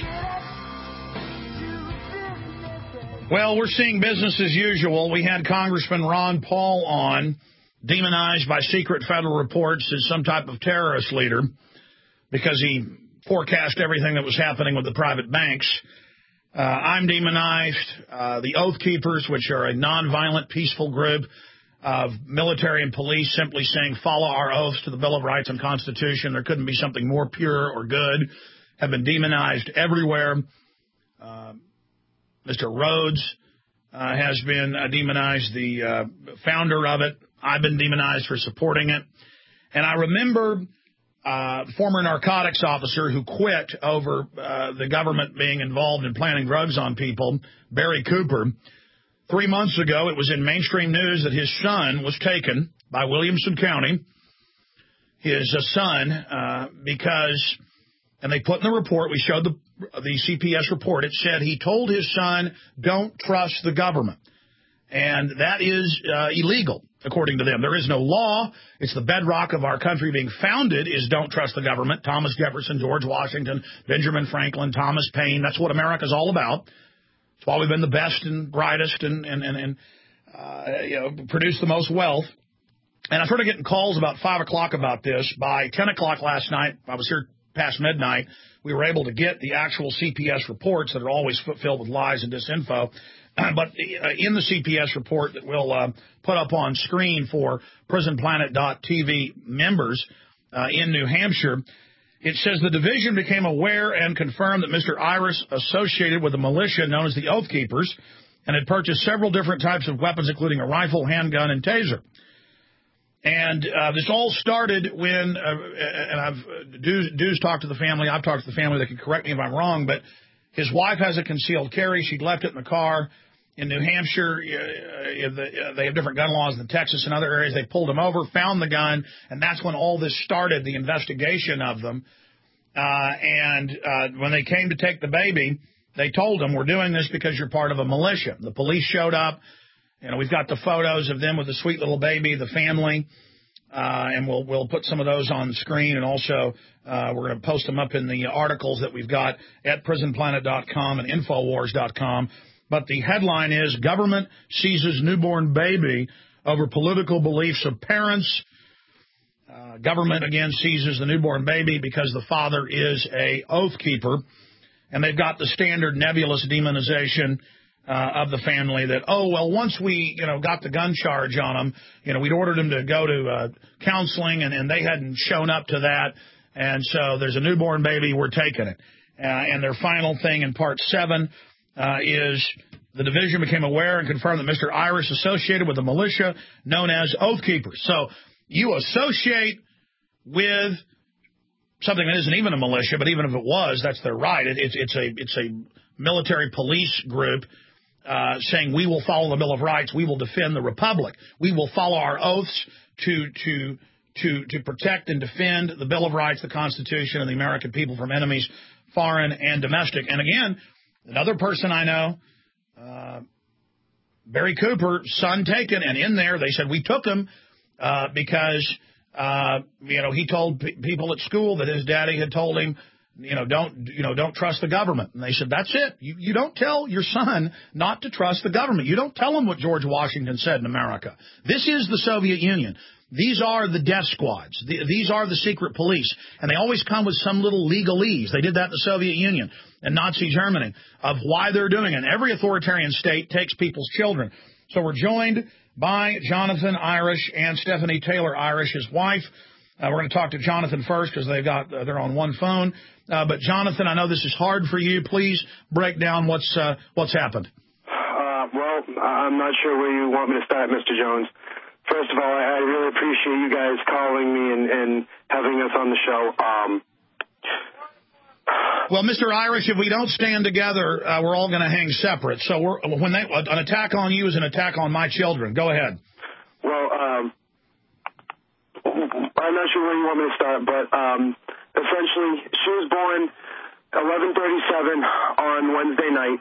Well, we're seeing business as usual. We had Congressman Ron Paul on, demonized by secret federal reports as some type of terrorist leader because he forecast everything that was happening with the private banks. Uh, I'm demonized. Uh, the Oath Keepers, which are a nonviolent, peaceful group of military and police simply saying, follow our oaths to the Bill of Rights and Constitution. There couldn't be something more pure or good, have been demonized everywhere. Uh, Mister Rhodes uh, has been uh, demonized, the uh, founder of it. I've been demonized for supporting it. And I remember Uh, former narcotics officer who quit over uh, the government being involved in planting drugs on people, Barry Cooper. Three months ago, it was in mainstream news that his son was taken by Williamson County, his uh, son, uh, because, and they put in the report, we showed the, the C P S report, it said he told his son, don't trust the government. And that is uh, illegal, according to them. There is no law. It's the bedrock of our country being founded is don't trust the government. Thomas Jefferson, George Washington, Benjamin Franklin, Thomas Paine. That's what America's all about. It's why we've been the best and brightest and, and, and, and uh, you know, produced the most wealth. And I started getting calls about five o'clock about this. By ten o'clock last night, I was here past midnight, we were able to get the actual C P S reports that are always filled with lies and disinfo. But in the C P S report that we'll uh, put up on screen for prison planet dot T V members uh, in New Hampshire, it says the division became aware and confirmed that Mister Iris associated with a militia known as the Oath Keepers and had purchased several different types of weapons, including a rifle, handgun, and taser. And uh, this all started when, uh, and I've Dues, Dues talked to the family, I've talked to the family, they can correct me if I'm wrong, but his wife has a concealed carry. She'd left it in the car. In New Hampshire, uh, they have different gun laws than Texas and other areas. They pulled him over, found the gun, and that's when all this started, the investigation of them. Uh, and uh, when they came to take the baby, they told him, we're doing this because you're part of a militia. The police showed up. You know, we've got the photos of them with the sweet little baby, the family, uh, and we'll we'll put some of those on the screen, and also uh, we're going to post them up in the articles that we've got at prison planet dot com and infowars dot com. But the headline is, government seizes newborn baby over political beliefs of parents. Uh, government, again, seizes the newborn baby because the father is a oath keeper. And they've got the standard nebulous demonization Uh, of the family that, oh, well, once we, you know, got the gun charge on them, you know, we'd ordered them to go to uh, counseling, and, and they hadn't shown up to that. And so there's a newborn baby, we're taking it. Uh, and their final thing in part seven uh, is the division became aware and confirmed that Mister Iris associated with a militia known as Oath Keepers. So you associate with something that isn't even a militia, but even if it was, that's their right. It, it's, it's a it's a military police group. Uh, saying we will follow the Bill of Rights, we will defend the Republic, we will follow our oaths to to to to protect and defend the Bill of Rights, the Constitution, and the American people from enemies, foreign and domestic. And again, another person I know, uh, Barry Cooper, son taken, and in there they said we took him uh, because uh, you know he told p- people at school that his daddy had told him, you know, don't, you know, don't trust the government. And they said, that's it. You, you don't tell your son not to trust the government. You don't tell him what George Washington said in America. This is the Soviet Union. These are the death squads. The, these are the secret police. And they always come with some little legalese. They did that in the Soviet Union and Nazi Germany of why they're doing it. And every authoritarian state takes people's children. So we're joined by Jonathan Irish and Stephanie Taylor Irish, his wife. Uh, we're going to talk to Jonathan first because they've got uh, they're on one phone. Uh, but Jonathan, I know this is hard for you. Please break down what's uh, what's happened. Uh, well, I'm not sure where you want me to start, Mister Jones. First of all, I, I really appreciate you guys calling me and, and having us on the show. Um, well, Mister Irish, if we don't stand together, uh, we're all going to hang separate. So we're, when they, an attack on you is an attack on my children. Go ahead. Well, um, I'm not sure where you want me to start, but um, essentially, she was born eleven thirty-seven on Wednesday night.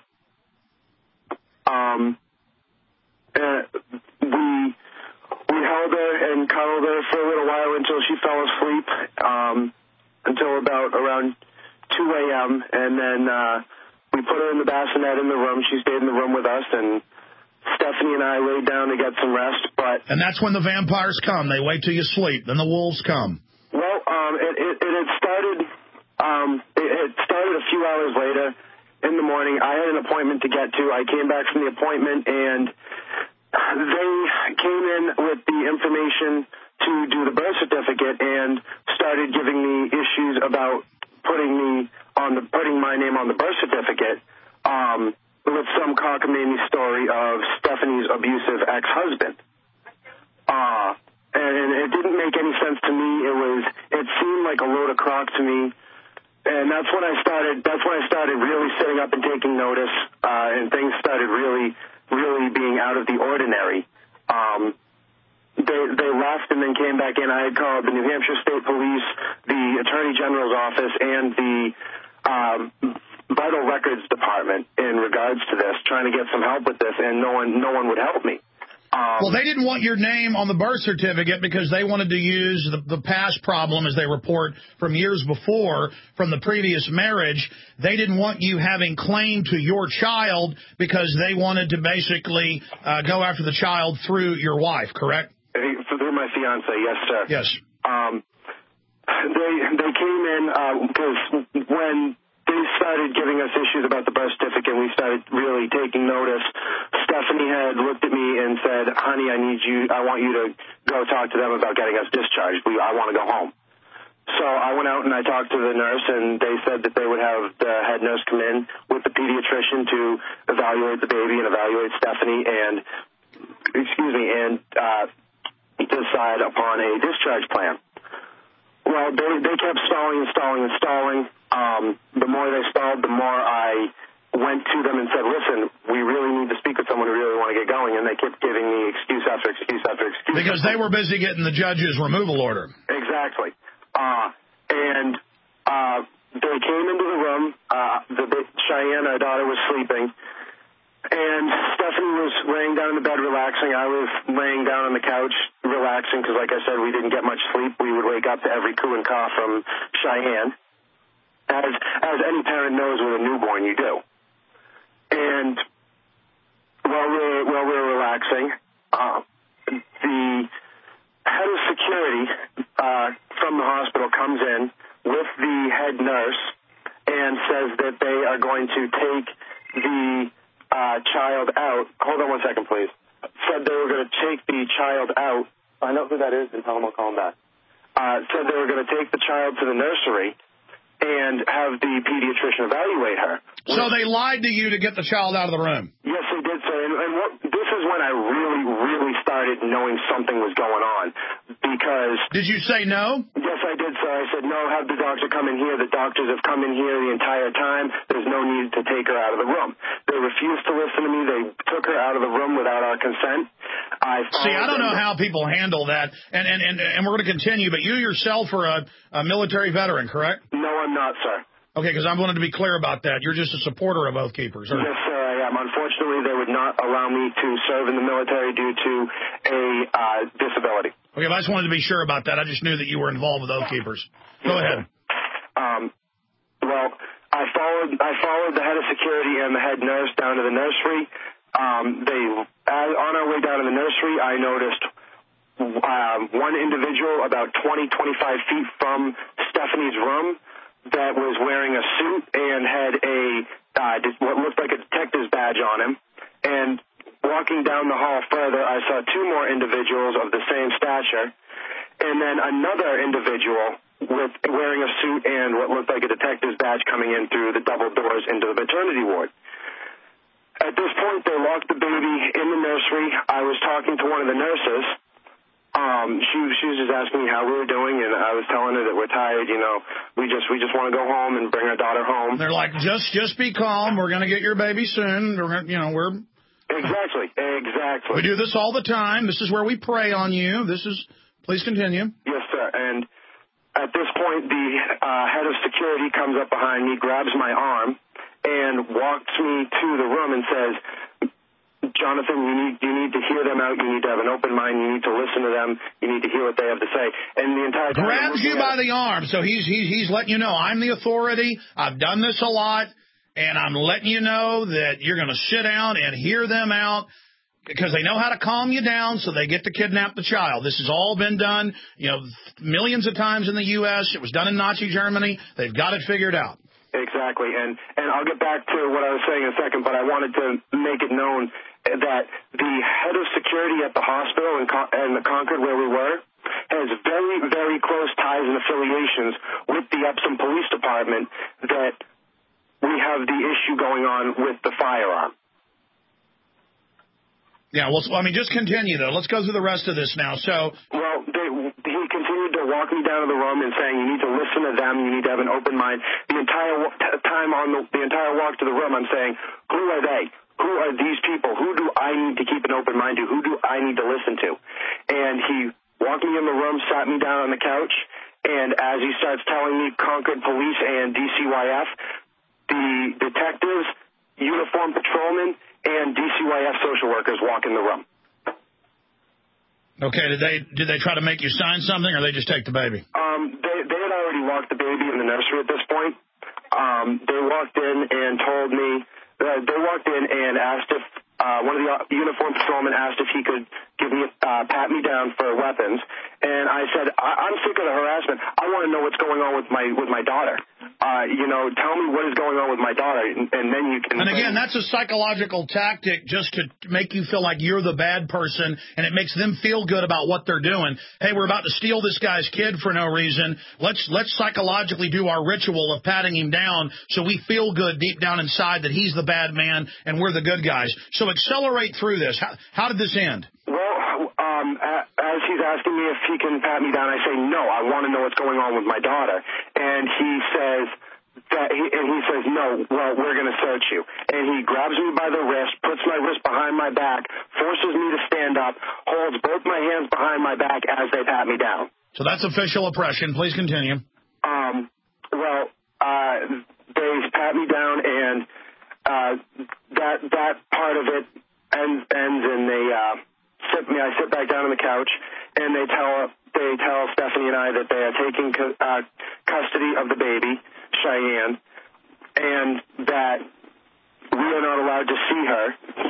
Um, and we we held her and cuddled her for a little while until she fell asleep, um, until about around two a.m. And then uh, we put her in the bassinet in the room. She stayed in the room with us, and Stephanie and I laid down to get some rest. But and that's when the vampires come. They wait till you sleep. Then the wolves come. Well, um, it, it, it had started. Um, it, it started a few hours later in the morning. I had an appointment to get to. I came back from the appointment, and they came in with the information to do the birth certificate and started giving me issues about putting me on the putting my name on the birth certificate. Um, with some cockamamie story of Stephanie's abusive ex-husband. Uh, and it didn't make any sense to me. It was, it seemed like a load of crock to me. And that's when I started, that's when I started really sitting up and taking notice, uh, and things started really, really being out of the ordinary. Um, they, they left and then came back in. I had called the New Hampshire State Police, the Attorney General's office, and the, um, vital records department in regards to this, trying to get some help with this, and no one, no one would help me. Um, well, they didn't want your name on the birth certificate because they wanted to use the, the past problem, as they report, from years before, from the previous marriage. They didn't want you having claim to your child because they wanted to basically uh, go after the child through your wife, correct? Through my fiance, yes, sir. Yes. Um, they they came in because uh, when they started giving us issues about the birth certificate, we started really taking notice. Stephanie had looked at me and said, honey, I need you, I want you to go talk to them about getting us discharged. We, I want to go home. So I went out and I talked to the nurse, and they said that they would have the head nurse come in with the pediatrician to evaluate the baby and evaluate Stephanie and, excuse me, and uh, decide upon a discharge plan. Well, they, they kept stalling and stalling and stalling. Um, the more they stalled, the more I went to them and said, listen, we really need to speak with someone who really want to get going. And they kept giving me excuse after excuse after excuse. Because they were busy getting the judge's removal order. Exactly. Uh, and uh, they came into the room. Uh, the Cheyenne, our daughter, was sleeping. And Stephanie was laying down in the bed relaxing. I was laying down on the couch relaxing because, like I said, we didn't get much sleep. We would wake up to every coo and caw from Cheyenne. As, as any parent knows with a newborn, you do. And while we're, while we're relaxing, uh, the head of security uh, from the hospital comes in with the head nurse and says that they are going to take the uh, child out. Hold on one second, please. Said they were going to take the child out. Find out who that is and tell them I'll call them back. Uh, said they were going to take the child to the nursery and have the pediatrician evaluate her. So they lied to you to get the child out of the room? Yes, they did, sir. And, and what, this is when I really, really started knowing something was going on. Because... Did you say no? Yes, I did, sir. I said, no, have the doctor come in here. The doctors have come in here the entire time. There's no need to take her out of the room. They refused to listen to me. They took her out of the room without our consent. I See, I don't know how people handle that. And, and, and, and we're going to continue, but you yourself are a, a military veteran, correct? No, I'm not, sir. Okay, because I wanted to be clear about that. You're just a supporter of Oath Keepers. Or... Yes, sir, I am. Unfortunately, they would not allow me to serve in the military due to a uh, disability. Okay, but I just wanted to be sure about that. I just knew that you were involved with Oath Keepers. Go ahead. Um, well, I followed I followed the head of security and the head nurse down to the nursery. Um, they uh, on our way down to the nursery, I noticed uh, one individual about twenty, twenty-five feet from Stephanie's room that was wearing a suit and had a uh, what looked like a detective's badge on him. And walking down the hall further, I saw two more individuals of the same stature, and then another individual with wearing a suit and what looked like a detective's badge coming in through the double doors into the maternity ward. At this point, they locked the baby in the nursery. I was talking to one of the nurses. Um, she, she was just asking me how we were doing, and I was telling her that we're tired. You know, we just we just want to go home and bring our daughter home. They're like, just just be calm. We're going to get your baby soon. We're gonna, you know, we're exactly exactly. We do this all the time. This is where we prey on you. This is. Please continue. Yes, sir. And at this point, the uh, head of security comes up behind me, grabs my arm, and walks me to the room and says, Jonathan, you need you need to hear them out. You need to have an open mind. You need to listen to them. You need to hear what they have to say. And the entire time grabs you by the arm. So he's he's he's letting you know I'm the authority. I've done this a lot, and I'm letting you know that you're going to sit down and hear them out because they know how to calm you down. So they get to kidnap the child. This has all been done, you know, millions of times in the U S It was done in Nazi Germany. They've got it figured out. Exactly. And and I'll get back to what I was saying in a second, but I wanted to make it known that the head of security at the hospital in, Con- in the Concord where we were has very, very close ties and affiliations with the Epsom Police Department that we have the issue going on with the firearm. Yeah, well, I mean, just continue, though. Let's go through the rest of this now. So, well, they, he continued to walk me down to the room and saying, you need to listen to them, you need to have an open mind. The entire time on the, the entire walk to the room, I'm saying, who are they? Who are these people? Who do I need to keep an open mind to? Who do I need to listen to? And he walked me in the room, sat me down on the couch, and as he starts telling me Concord Police and D C Y F, the detectives, uniformed patrolmen, and D C Y F social workers walk in the room. Okay, did they did they try to make you sign something, or they just take the baby? Um, they, they had already locked the baby in the nursery at this point. Um, they walked in and told me, uh, they walked in and asked if, uh, one of the uniformed patrolmen asked if he could give me, uh, pat me down for weapons. And I said, I- I'm sick of the harassment. I want to know what's going on with my, with my daughter. Uh, you know, tell me what is going on with my daughter, and, and then you can... And again, that's a psychological tactic just to make you feel like you're the bad person, and it makes them feel good about what they're doing. Hey, we're about to steal this guy's kid for no reason. Let's let's psychologically do our ritual of patting him down so we feel good deep down inside that he's the bad man and we're the good guys. So accelerate through this. How, how did this end? Well, um, as he's asking me if he can pat me down, I say, no, I want to know what's going on with my daughter. And he says, that he, and he says, no, well, we're going to search you. And he grabs me by the wrist, puts my wrist behind my back, forces me to stand up, holds both my hands behind my back as they pat me down. So that's official oppression. Please continue. Um, well, uh, they pat me down, and uh, that that part of it ends, ends and they... Uh, Sit me. I sit back down on the couch, and they tell they tell Stephanie and I that they are taking co- uh, custody of the baby, Cheyenne, and that we are not allowed to see her.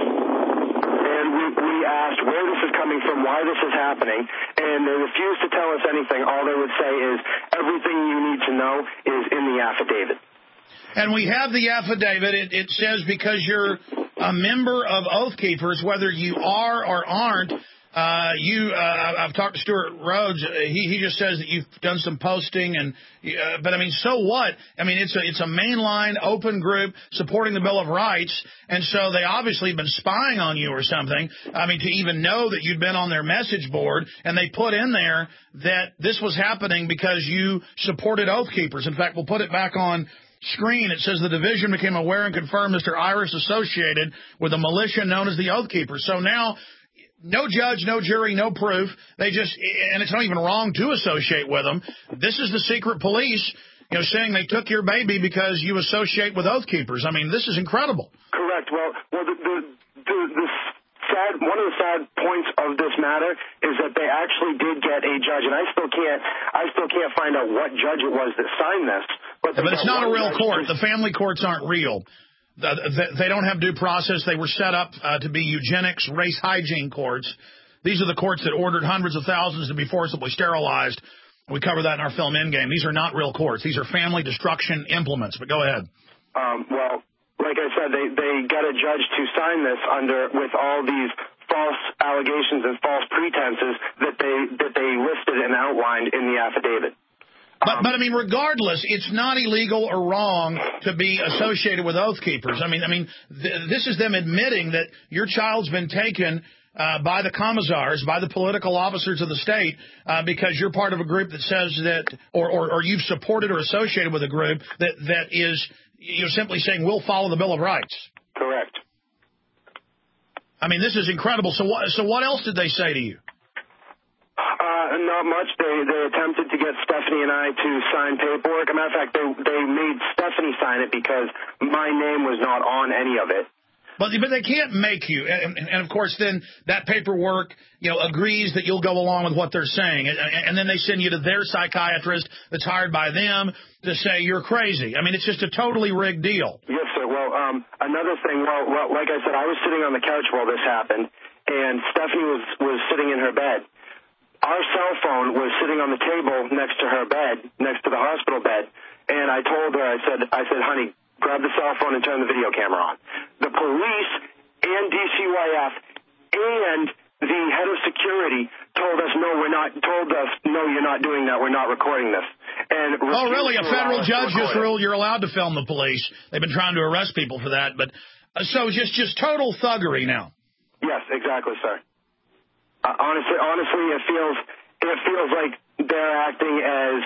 And we, we asked where this is coming from, why this is happening, and they refused to tell us anything. All they would say is everything you need to know is in the affidavit. And we have the affidavit. It, it says because you're a member of Oath Keepers, whether you are or aren't, uh, you. Uh, I've talked to Stuart Rhodes. He he just says that you've done some posting, and uh, but I mean, so what? I mean, it's a it's a mainline open group supporting the Bill of Rights, and so they obviously have been spying on you or something. I mean, to even know that you'd been on their message board, and they put in there that this was happening because you supported Oath Keepers. In fact, we'll put it back on screen. It says the division became aware and confirmed Mister Iris associated with a militia known as the Oath Keepers. So now, no judge, no jury, no proof. They just, and it's not even wrong to associate with them. This is the secret police, you know, saying they took your baby because you associate with Oath Keepers. I mean, this is incredible. Correct. Well, well, the the, the, the sad one of the sad points of this matter is that they actually did get a judge, and I still can't, I still can't find out what judge it was that signed this. But, but it's not a real court. The family courts aren't real. They don't have due process. They were set up uh, to be eugenics, race hygiene courts. These are the courts that ordered hundreds of thousands to be forcibly sterilized. We cover that in our film Endgame. These are not real courts. These are family destruction implements. But go ahead. Um, well, like I said, they, they got a judge to sign this under with all these false allegations and false pretenses that they that they listed and outlined in the affidavit. But, but I mean, regardless, it's not illegal or wrong to be associated with Oath Keepers. I mean, I mean, th- this is them admitting that your child's been taken uh, by the commissars, by the political officers of the state, uh, because you're part of a group that says that, or, or, or you've supported or associated with a group that that is, you're simply saying we'll follow the Bill of Rights. Correct. I mean, this is incredible. So what? So what else did they say to you? Uh, not much. They they attempted to get Stephanie and I to sign paperwork. As a matter of fact, they they made Stephanie sign it because my name was not on any of it. But but they can't make you, and, and of course then that paperwork, you know, agrees that you'll go along with what they're saying, and, and then they send you to their psychiatrist that's hired by them to say you're crazy. I mean, it's just a totally rigged deal. Yes, sir. Well, um, another thing. Well, well, like I said, I was sitting on the couch while this happened, and Stephanie was was sitting in her bed. Our cell phone was sitting on the table next to her bed, next to the hospital bed, and I told her, I said, I said, honey, grab the cell phone and turn the video camera on. The police and D C Y F and the head of security told us, no, we're not, told us, no, you're not doing that, we're not recording this. And oh, really? A federal judge just ruled you're allowed to film the police. They've been trying to arrest people for that, but uh, so just, just total thuggery now. Yes, exactly, sir. Uh, honestly, honestly, it feels it feels like they're acting as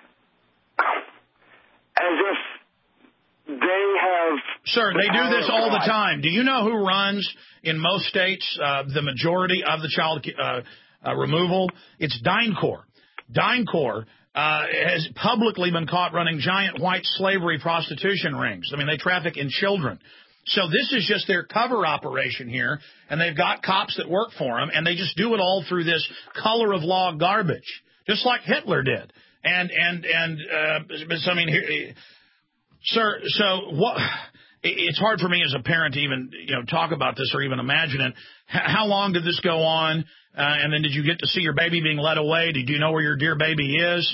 as if they have. Sir, they do this all the time. Do you know who runs in most states uh, the majority of the child uh, uh, removal? It's DynCorp. DynCorp uh, has publicly been caught running giant white slavery prostitution rings. I mean, they traffic in children. So this is just their cover operation here, and they've got cops that work for them, and they just do it all through this color of law garbage, just like Hitler did. And and and uh, so I mean, here, sir. So what? It's hard for me as a parent to even you know talk about this or even imagine it. H- how long did this go on? Uh, and then did you get to see your baby being led away? Did you know where your dear baby is?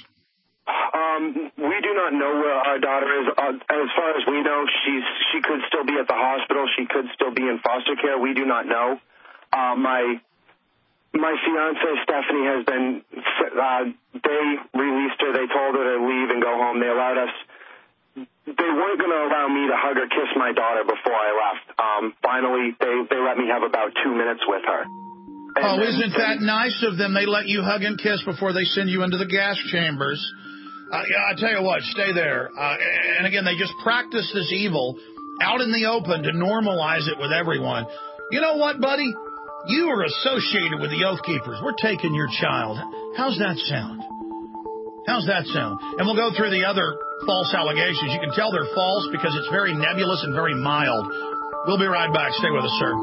Um, we do not know where our daughter is. Uh, as far as we know, she's she could still be at the hospital. She could still be in foster care. We do not know. Uh, my my fiance Stephanie has been. Uh, they released her. They told her to leave and go home. They allowed us. They weren't going to allow me to hug or kiss my daughter before I left. Um, finally, they they let me have about two minutes with her. And oh, then, isn't that nice of them? They let you hug and kiss before they send you into the gas chambers. Uh, yeah, I tell you what, stay there. Uh, and again, they just practice this evil out in the open to normalize it with everyone. You know what, buddy? You are associated with the Oath Keepers. We're taking your child. How's that sound? How's that sound? And we'll go through the other false allegations. You can tell they're false because it's very nebulous and very mild. We'll be right back. Stay with us, sir.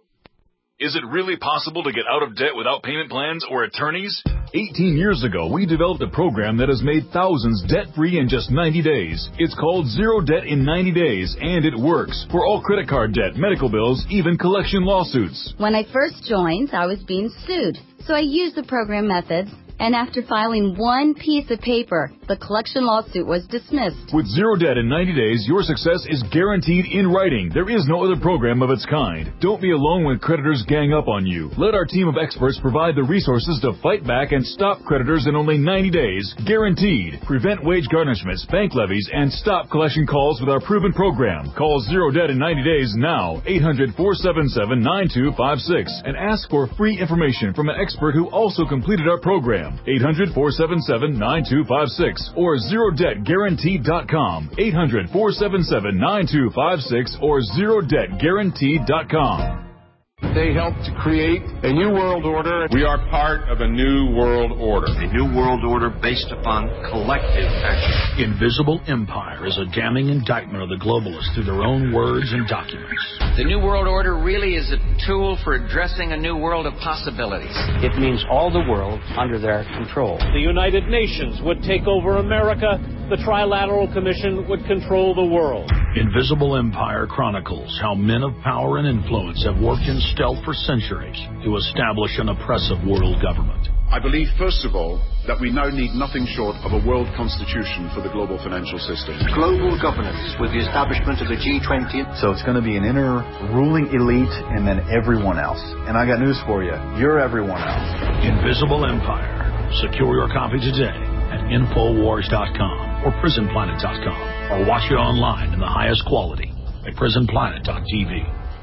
Is it really possible to get out of debt without payment plans or attorneys? eighteen years ago, we developed a program that has made thousands debt-free in just ninety days. It's called Zero Debt in ninety days, and it works for all credit card debt, medical bills, even collection lawsuits. When I first joined, I was being sued, so I used the program methods. And after filing one piece of paper, the collection lawsuit was dismissed. With Zero Debt in ninety days, your success is guaranteed in writing. There is no other program of its kind. Don't be alone when creditors gang up on you. Let our team of experts provide the resources to fight back and stop creditors in only ninety days. Guaranteed. Prevent wage garnishments, bank levies, and stop collection calls with our proven program. Call Zero Debt in ninety days now. eight hundred, four seven seven, nine two five six. And ask for free information from an expert who also completed our program. eight hundred, four seven seven, nine two five six or zero debt guaranteed dot com. eight hundred, four seven seven, nine two five six or zero debt guaranteed dot com. They helped to create a new world order. We are part of a new world order. A new world order based upon collective action. Invisible Empire is a damning indictment of the globalists through their own words and documents. The new world order really is a tool for addressing a new world of possibilities. It means all the world under their control. The United Nations would take over America. The Trilateral Commission would control the world. Invisible Empire chronicles how men of power and influence have worked in stealth for centuries to establish an oppressive world government. I believe, first of all, that we now need nothing short of a world constitution for the global financial system. Global governance with the establishment of the G twenty. So it's going to be an inner ruling elite and then everyone else. And I got news for you. You're everyone else. Invisible Empire. Secure your copy today at Infowars dot com or Prison Planet dot com or watch it online in the highest quality at Prison Planet dot T V.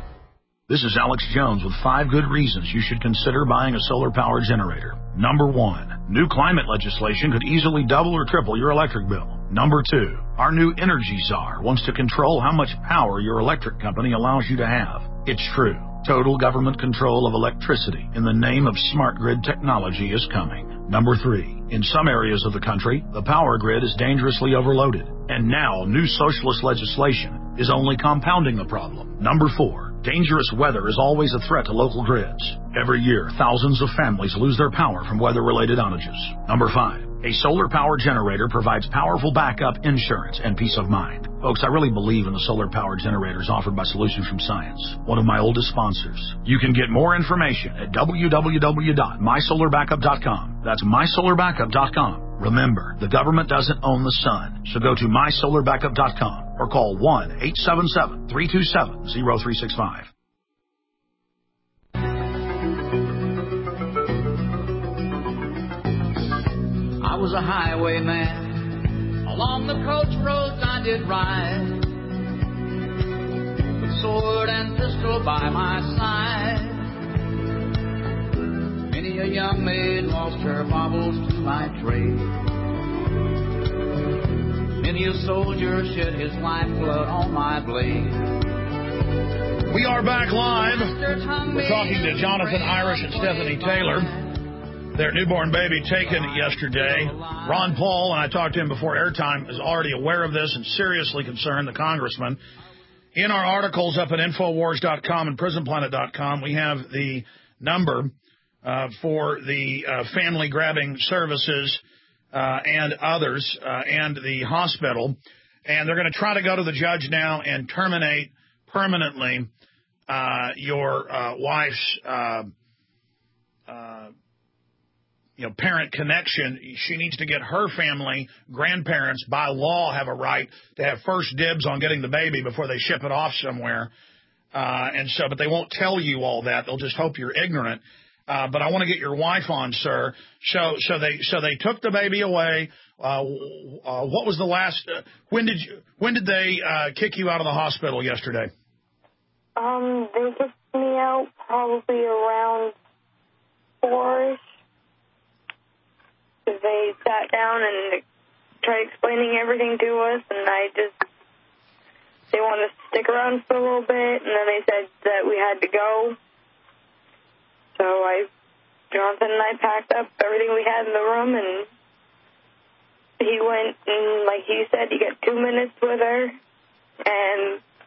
This is Alex Jones with five good reasons you should consider buying a solar power generator. Number one, new climate legislation could easily double or triple your electric bill. Number two, our new energy czar wants to control how much power your electric company allows you to have. It's true. Total government control of electricity in the name of smart grid technology is coming. Number three, in some areas of the country, the power grid is dangerously overloaded. And now, new socialist legislation is only compounding the problem. Number four, dangerous weather is always a threat to local grids. Every year, thousands of families lose their power from weather-related outages. Number five, a solar power generator provides powerful backup insurance and peace of mind. Folks, I really believe in the solar power generators offered by Solutions from Science, one of my oldest sponsors. You can get more information at w w w dot my solar backup dot com. That's my solar backup dot com. Remember, the government doesn't own the sun, so go to my solar backup dot com or call one eight seven seven, three two seven, zero three six five. I was a highwayman. Along the coach roads I did ride, with sword and pistol by my side. Many a young maid lost her baubles to my trade. Many a soldier shed his lifeblood on my blade. We are back live. We're talking to Jonathan Irish and Stephanie Taylor. their newborn baby taken yesterday. Ron Paul, and I talked to him before airtime, is already aware of this and seriously concerned, the congressman. In our articles up at Infowars dot com and Prison Planet dot com, we have the number uh, for the uh, family grabbing services uh, and others uh, and the hospital. And they're going to try to go to the judge now and terminate permanently uh, your uh, wife's uh, uh, you know, parent connection. She needs to get her family, grandparents, by law, have a right to have first dibs on getting the baby before they ship it off somewhere. Uh, and so, but they won't tell you all that. They'll just hope you're ignorant. Uh, but I want to get your wife on, sir. So, so they, so they took the baby away. Uh, uh, what was the last? Uh, when did you? When did they uh, kick you out of the hospital yesterday? Um, they kicked me out probably around four-ish. They sat down and tried explaining everything to us, and I just, they wanted us to stick around for a little bit, and then they said that we had to go. So I, Jonathan and I packed up everything we had in the room, and he went, and like he said, he got two minutes with her, and,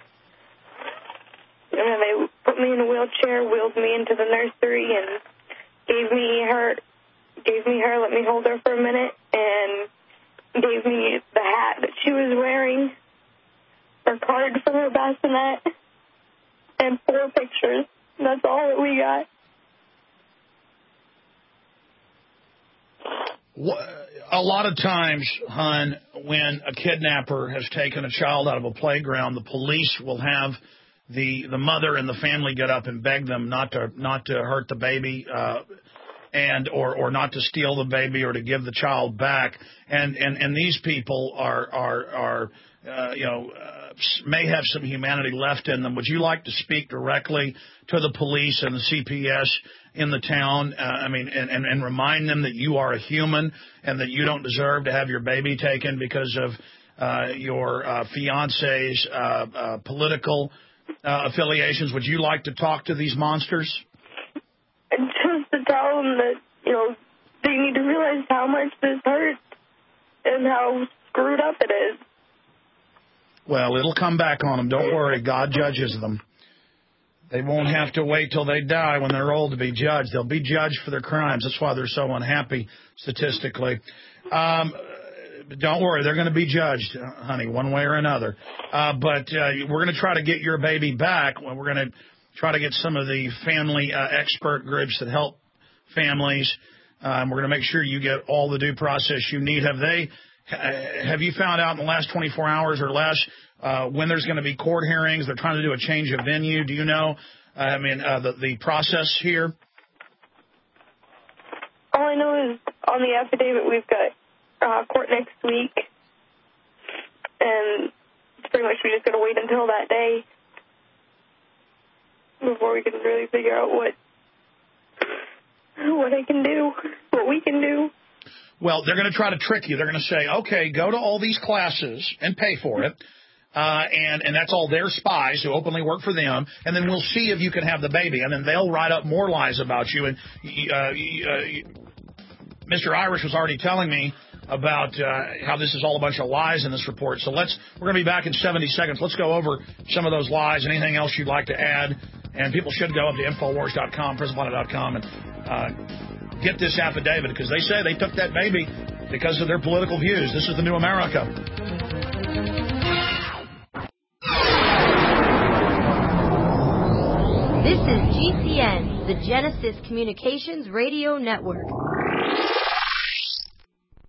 and then they put me in a wheelchair, wheeled me into the nursery, and gave me her... gave me her, let me hold her for a minute, and gave me the hat that she was wearing, her card from her bassinet, and four pictures. That's all that we got. A lot of times, hon, when a kidnapper has taken a child out of a playground, the police will have the the mother and the family get up and beg them not to not to hurt the baby, uh, and or or not to steal the baby or to give the child back. And and and these people are are are uh, you know uh, may have some humanity left in them. Would you like to speak directly to the police and the C P S in the town? Uh, I mean, and, and and remind them that you are a human and that you don't deserve to have your baby taken because of uh, your uh, fiance's uh, uh, political uh, affiliations. Would you like to talk to these monsters? And just to tell them that, you know, they need to realize how much this hurts and how screwed up it is. Well, it'll come back on them. Don't worry. God judges them. They won't have to wait till they die when they're old to be judged. They'll be judged for their crimes. That's why they're so unhappy statistically. Um, don't worry. They're going to be judged, honey, one way or another. Uh, but uh, we're going to try to get your baby back. We're going to try to get some of the family uh, expert groups that help families. Um, we're going to make sure you get all the due process you need. Have they? Have you found out in the last twenty-four hours or less uh, when there's going to be court hearings? They're trying to do a change of venue. Do you know? Uh, I mean, uh, the the process here. All I know is on the affidavit we've got uh, court next week, and it's pretty much we just got to wait until that day before we can really figure out what what I can do, what we can do. Well, they're going to try to trick you. They're going to say, okay, go to all these classes and pay for it, uh, and, and that's all their spies who openly work for them, and then we'll see if you can have the baby, and then they'll write up more lies about you. And uh, uh, Mister Irish was already telling me about uh, how this is all a bunch of lies in this report. So let's we're going to be back in seventy seconds. Let's go over some of those lies and anything else you'd like to add. And people should go up to Infowars dot com, Prison Planet dot com, and uh, get this affidavit, because they say they took that baby because of their political views. This is the new America. This is G C N, the Genesis Communications Radio Network.